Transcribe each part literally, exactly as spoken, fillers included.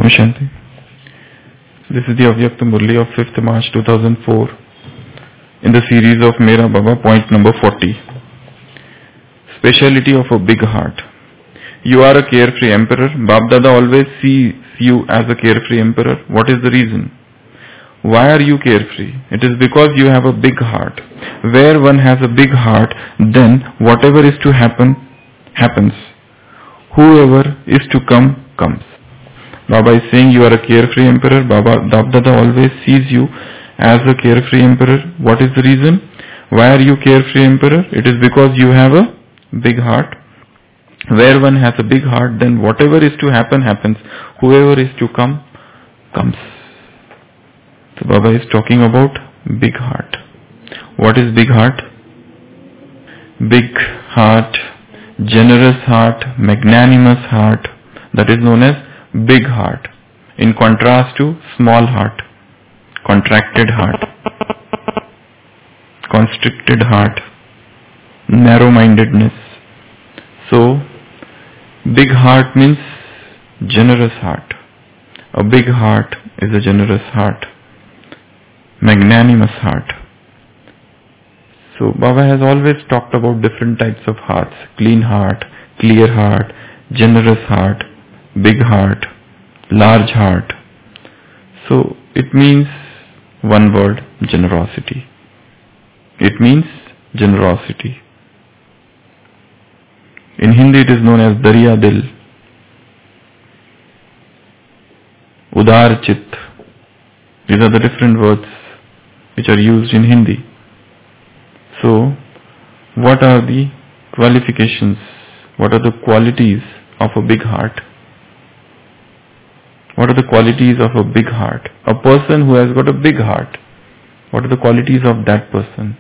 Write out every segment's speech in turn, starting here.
Shanti. This is the Avyakta Murli of fifth March two thousand four in the series of Mera Baba, point number forty. Speciality of a big heart. You are a carefree emperor. Bab Dada always sees you as a carefree emperor. What is the reason? Why are you carefree? It is because you have a big heart. Where one has a big heart, then whatever is to happen, happens. Whoever is to come, comes. Baba is saying you are a carefree emperor. Baba Bab Dada always sees you as a carefree emperor. What is the reason? Why are you carefree emperor? It is because you have a big heart. Where one has a big heart, then whatever is to happen, happens. Whoever is to come, comes. So Baba is talking about big heart. What is big heart? Big heart, generous heart, magnanimous heart. That is known as big heart. In contrast to small heart, contracted heart, constricted heart, narrow-mindedness. So, big heart means generous heart. A big heart is a generous heart. Magnanimous heart. So Baba has always talked about different types of hearts. Clean heart, clear heart, generous heart, big heart, large heart. So it means one word, generosity. It means generosity. In Hindi it is known as Darya Dil, Udar Chit. These are the different words which are used in Hindi. So, what are the qualifications? What are the qualities of a big heart? What are the qualities of a big heart? A person who has got a big heart. What are the qualities of that person?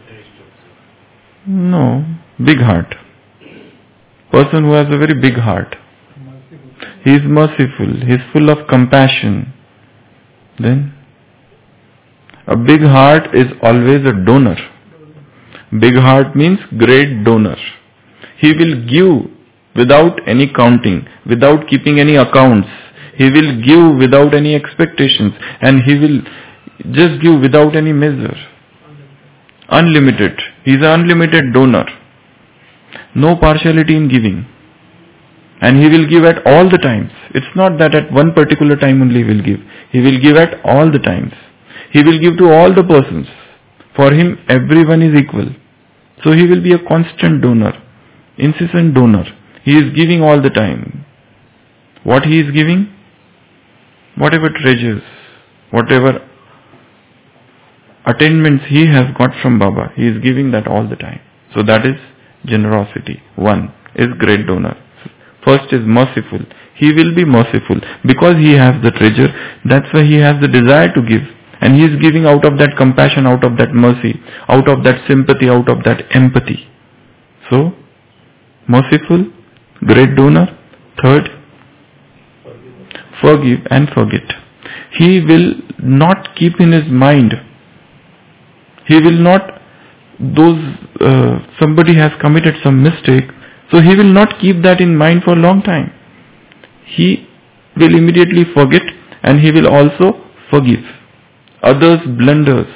No, big heart. Person who has a very big heart. He is merciful. He is full of compassion. Then, a big heart is always a donor. Big heart means great donor. He will give without any counting, without keeping any accounts. He will give without any expectations, and he will just give without any measure. Unlimited. He is an unlimited donor. No partiality in giving. And he will give at all the times. It's not that at one particular time only he will give. He will give at all the times. He will give to all the persons. For him, everyone is equal. So he will be a constant donor, incessant donor. He is giving all the time. What he is giving? Whatever treasures, whatever attainments he has got from Baba, he is giving that all the time. So that is generosity. One is great donor. First is merciful. He will be merciful because he has the treasure. That's why he has the desire to give. And he is giving out of that compassion, out of that mercy, out of that sympathy, out of that empathy. So, merciful, great donor. Third, forgive and forget. He will not keep in his mind. He will not, those, uh, somebody has committed some mistake, so he will not keep that in mind for a long time. He will immediately forget, and he will also forgive. Others' blunders,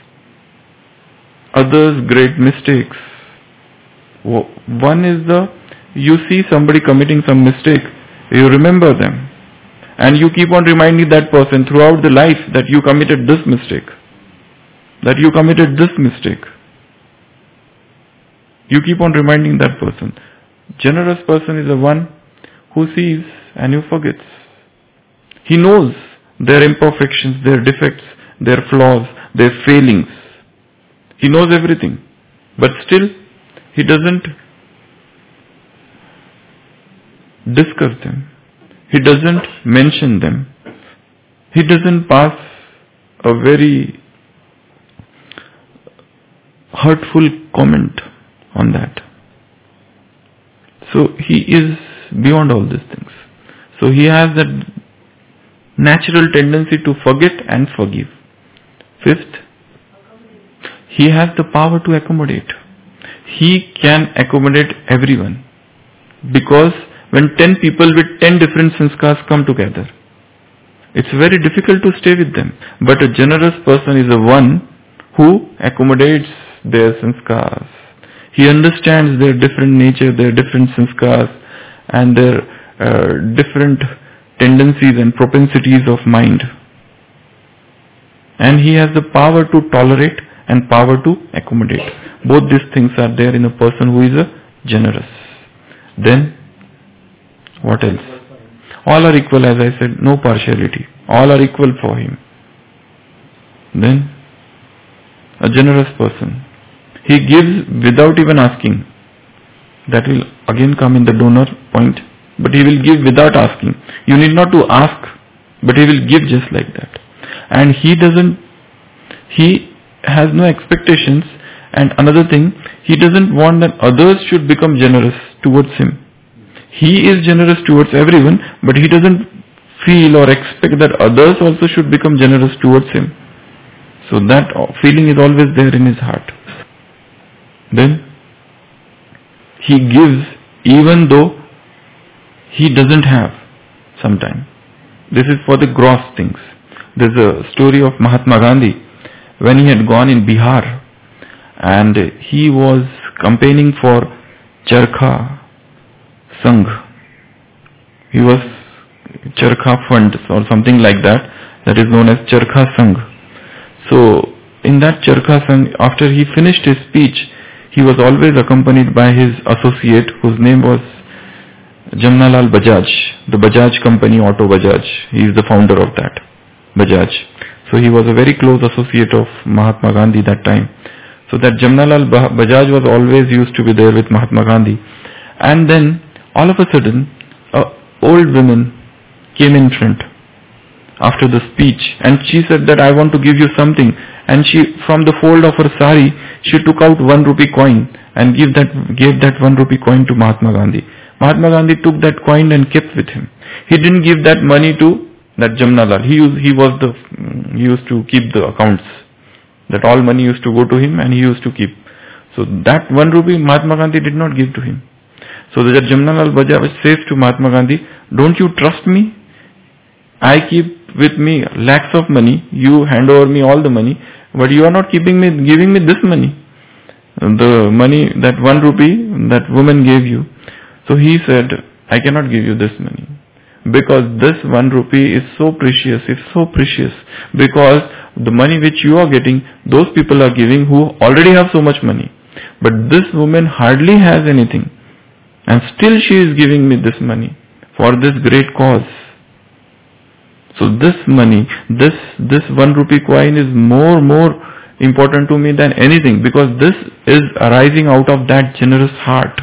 others' great mistakes. One is the, you see somebody committing some mistake, you remember them, and you keep on reminding that person throughout the life that you committed this mistake, that you committed this mistake. You keep on reminding that person. Generous person is the one who sees and who forgets. He knows their imperfections, their defects, their flaws, their failings. He knows everything. But still, he doesn't discuss them. He doesn't mention them. He doesn't pass a very hurtful comment on that. So he is beyond all these things. So he has that natural tendency to forget and forgive. Fifth, he has the power to accommodate. He can accommodate everyone. Because when ten people with ten different sanskars come together, It's very difficult to stay with them. But a generous person is a one who accommodates their sanskars. He understands their different nature, their different sanskars, and their uh, different tendencies and propensities of mind. And he has the power to tolerate and power to accommodate. Both these things are there in a person who is a generous. Then, what else? All are equal, as I said, no partiality. All are equal for him. Then, a generous person. He gives without even asking. That will again come in the donor point. But he will give without asking. You need not to ask, but he will give just like that. And he doesn't, he has no expectations. And another thing, he doesn't want that others should become generous towards him. He is generous towards everyone, but he doesn't feel or expect that others also should become generous towards him. So that feeling is always there in his heart. Then, he gives even though he doesn't have sometime. This is for the gross things. There's a story of Mahatma Gandhi when he had gone in Bihar and he was campaigning for Charkha Sangh. He was Charkha Fund or something like that, that is known as Charkha Sangh. So in that Charkha Sangh, after he finished his speech, he was always accompanied by his associate whose name was Jamnalal Bajaj, the Bajaj company, Auto Bajaj. He is the founder of that, Bajaj. So he was a very close associate of Mahatma Gandhi that time. So that Jamnalal Bajaj was always used to be there with Mahatma Gandhi. And then all of a sudden, a old woman came in front after the speech and she said that I want to give you something. And she, from the fold of her sari, she took out one rupee coin and give that, gave that one rupee coin to Mahatma Gandhi. Mahatma Gandhi took that coin and kept with him. He didn't give that money to that Jamnalal. He used, he was the, he used to keep the accounts. That all money used to go to him and he used to keep. So that one rupee Mahatma Gandhi did not give to him. So that Jamnalal Bajaj says to Mahatma Gandhi, don't you trust me? I keep with me lakhs of money. You hand over me all the money, but you are not keeping me, giving me this money. The money, that one rupee that woman gave you. So he said, I cannot give you this money. Because this one rupee is so precious, it's so precious. Because the money which you are getting, those people are giving who already have so much money. But this woman hardly has anything. And still she is giving me this money for this great cause. So this money, this, this one rupee coin is more, more important to me than anything. Because this is arising out of that generous heart.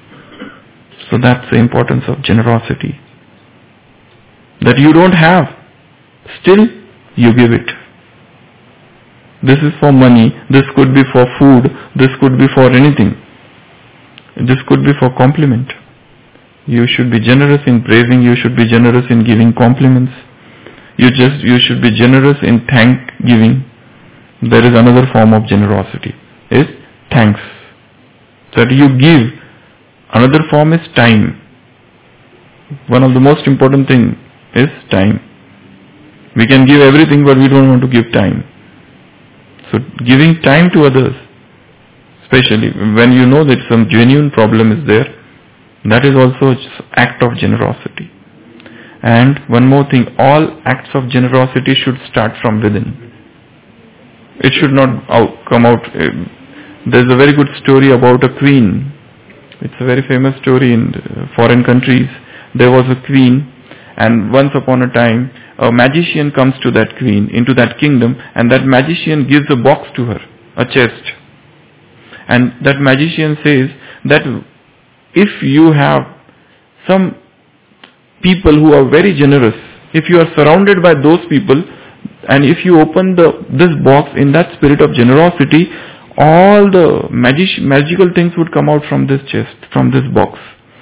So that's the importance of generosity. That you don't have, still you give it. This is for money, this could be for food, this could be for anything. This could be for compliment. You should be generous in praising, you should be generous in giving compliments. You just, you should be generous in thank giving. There is another form of generosity, is thanks. That you give. Another form is time. One of the most important things is time. We can give everything, but we don't want to give time. So giving time to others, especially when you know that some genuine problem is there, that is also an act of generosity. And one more thing, all acts of generosity should start from within. It should not out, come out. There's a very good story about a queen. It's a very famous story in foreign countries. There was a queen, and once upon a time, a magician comes to that queen, into that kingdom, and that magician gives a box to her, a chest. And that magician says that if you have some people who are very generous, if you are surrounded by those people, and if you open the this box in that spirit of generosity, all the magic, magical things would come out from this chest, from this box.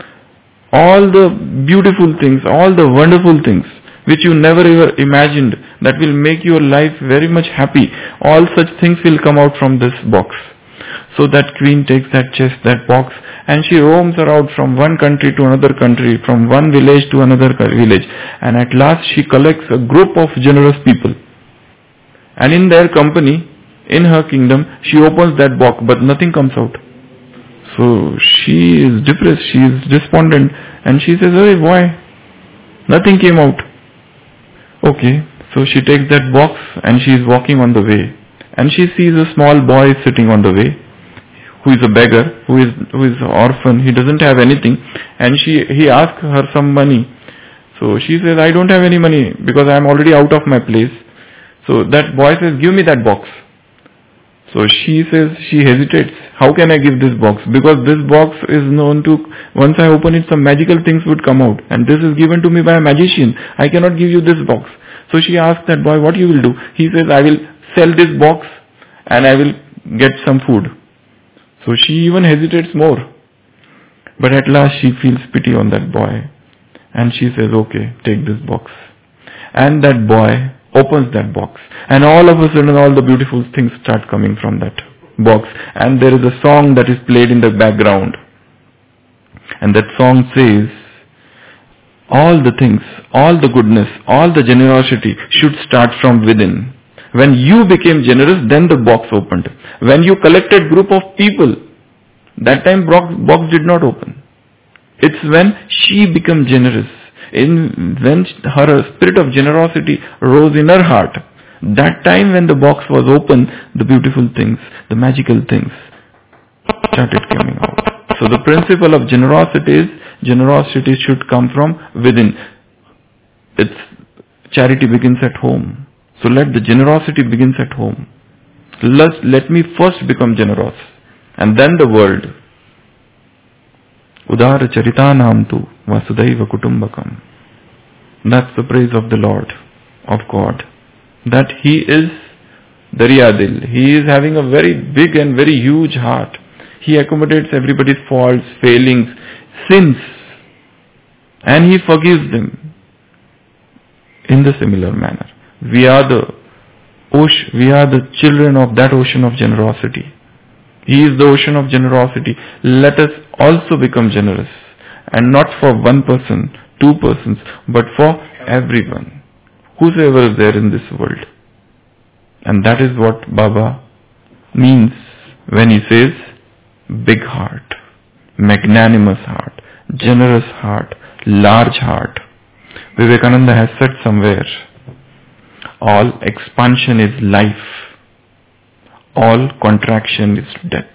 All the beautiful things, all the wonderful things which you never ever imagined, that will make your life very much happy. All such things will come out from this box. So that queen takes that chest, that box, and she roams around from one country to another country, from one village to another village. And at last she collects a group of generous people. And in their company, in her kingdom, she opens that box, but nothing comes out. So she is depressed, she is despondent, and she says, "Hey, why? Nothing came out." Okay, so she takes that box and she is walking on the way. And she sees a small boy sitting on the way, who is a beggar, who is who is an orphan, he doesn't have anything. And she he asks her some money. So she says, "I don't have any money because I am already out of my place." So that boy says, "Give me that box." So she says, she hesitates. "How can I give this box? Because this box is known to, once I open it, some magical things would come out. And this is given to me by a magician. I cannot give you this box." So she asks that boy, "What you will do?" He says, "I will sell this box and I will get some food." So she even hesitates more. But at last she feels pity on that boy. And she says, "Okay, take this box." And that boy opens that box. And all of a sudden all the beautiful things start coming from that box. And there is a song that is played in the background. And that song says, all the things, all the goodness, all the generosity should start from within. When you became generous, then the box opened. When you collected group of people, that time box, box did not open. It's when she became generous. In when her spirit of generosity rose in her heart, that time when the box was open, the beautiful things, the magical things started coming out. So the principle of generosity is, generosity should come from within. It's charity begins at home. So let the generosity begins at home. Let, let me first become generous, and then the world. Udara charitanam tu vasudaiva kutumbakam. That's the praise of the Lord, of God. That He is Daryadil. He is having a very big and very huge heart. He accommodates everybody's faults, failings, sins, and He forgives them in the similar manner. We are the ocean, we are the children of that ocean of generosity. He is the ocean of generosity. Let us also become generous. And not for one person, two persons, but for everyone. Whosoever is there in this world. And that is what Baba means when he says, big heart, magnanimous heart, generous heart, large heart. Vivekananda has said somewhere, all expansion is life. All contraction is death.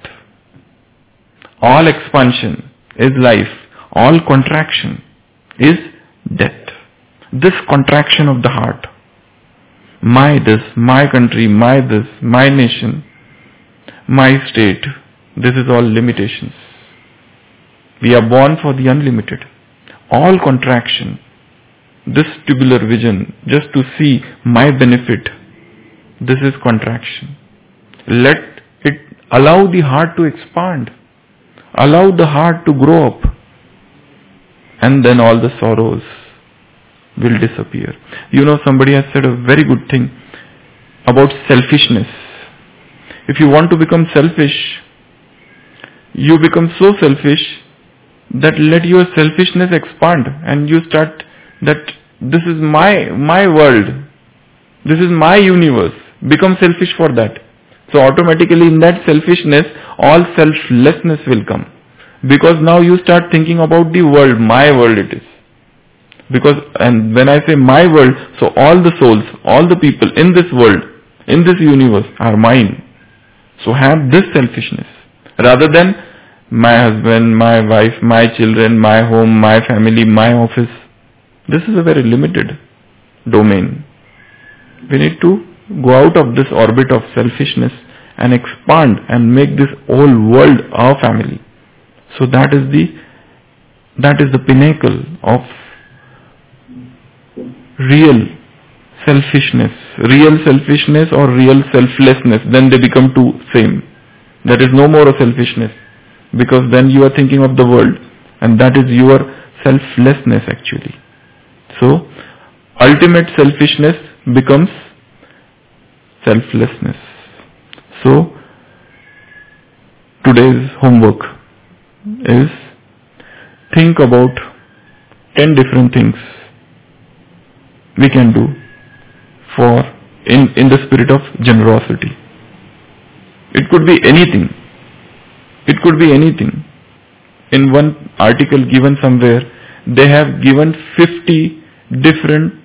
All expansion is life. All contraction is death. This contraction of the heart, my this, my country, my this, my nation, my state, this is all limitations. We are born for the unlimited. All contraction, this tubular vision, just to see my benefit, this is contraction. Let it allow the heart to expand. Allow the heart to grow up. And then all the sorrows will disappear. You know, somebody has said a very good thing about selfishness. If you want to become selfish, you become so selfish that let your selfishness expand and you start that this is my my world, this is my universe. Become selfish for that. So automatically in that selfishness, all selflessness will come. Because now you start thinking about the world, my world it is. Because, and when I say my world, so all the souls, all the people in this world, in this universe are mine. So have this selfishness. Rather than my husband, my wife, my children, my home, my family, my office. This is a very limited domain. We need to go out of this orbit of selfishness and expand and make this whole world our family. So that is the that is the pinnacle of real selfishness. Real selfishness or real selflessness. Then they become two same. There is no more a selfishness. Because then you are thinking of the world. And that is your selflessness actually. So, ultimate selfishness becomes selflessness. So, today's homework is think about ten different things we can do for in, in the spirit of generosity. It could be anything. It could be anything. In one article given somewhere, they have given fifty different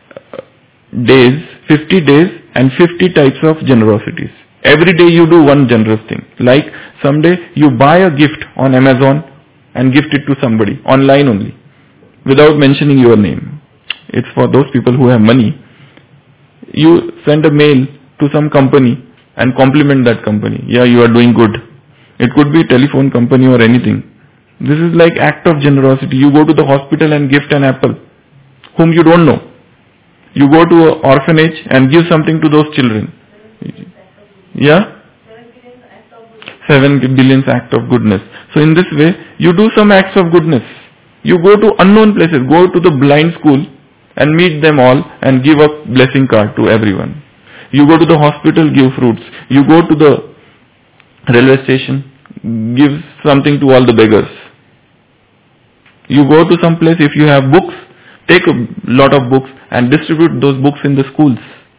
days, fifty days and fifty types of generosities. Every day you do one generous thing. Like someday you buy a gift on Amazon and gift it to somebody, online only, without mentioning your name. It's for those people who have money. You send a mail to some company and compliment that company. Yeah, you are doing good. It could be a telephone company or anything. This is like act of generosity. You go to the hospital and gift an apple, whom you don't know. You go to an orphanage and give something to those children. Yeah? Seven billion act of goodness. So in this way, you do some acts of goodness. You go to unknown places, go to the blind school and meet them all and give a blessing card to everyone. You go to the hospital, give fruits. You go to the railway station, give something to all the beggars. You go to some place, if you have books, take a lot of books and distribute those books in the schools.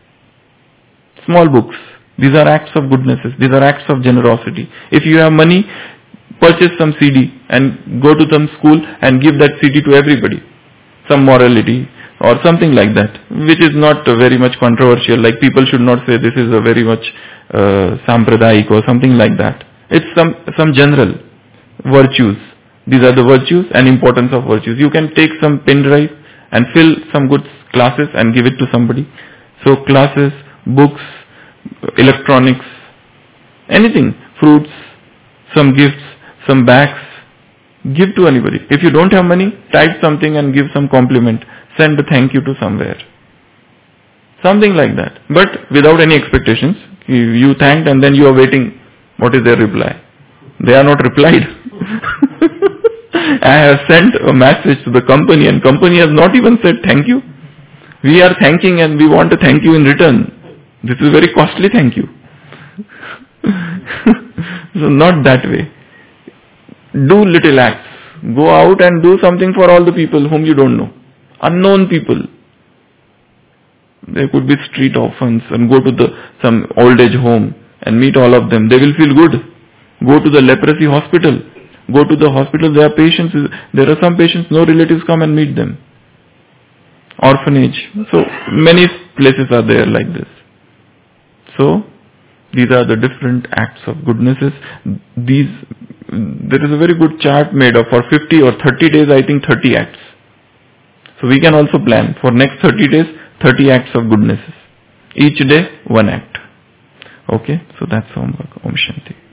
Small books. These are acts of goodnesses. These are acts of generosity. If you have money, purchase some C D and go to some school and give that C D to everybody. Some morality or something like that, which is not uh, very much controversial. Like people should not say this is a very much uh, sampradayic or something like that. It's some, some general virtues. These are the virtues and importance of virtues. You can take some pen drive and fill some good classes and give it to somebody. So classes, books, electronics, anything, fruits, some gifts, some bags, give to anybody. If you don't have money, type something and give some compliment. Send a thank you to somewhere. Something like that. But without any expectations. You, you thanked and then you are waiting. What is their reply? They are not replied. I have sent a message to the company and company has not even said thank you. We are thanking and we want to thank you in return. This is very costly thank you. So not that way. Do little acts. Go out and do something for all the people whom you don't know. Unknown people. There could be street orphans and go to the some old age home and meet all of them. They will feel good. Go to the leprosy hospital. Go to the hospital. There are patients. There are some patients, no relatives come and meet them. Orphanage. So many places are there like this. So these are the different acts of goodnesses. These, there is a very good chart made up for fifty or thirty days, I think thirty acts. So we can also plan for next thirty days, thirty acts of goodnesses. Each day, one act. Okay, so that's homework. Om Shanti.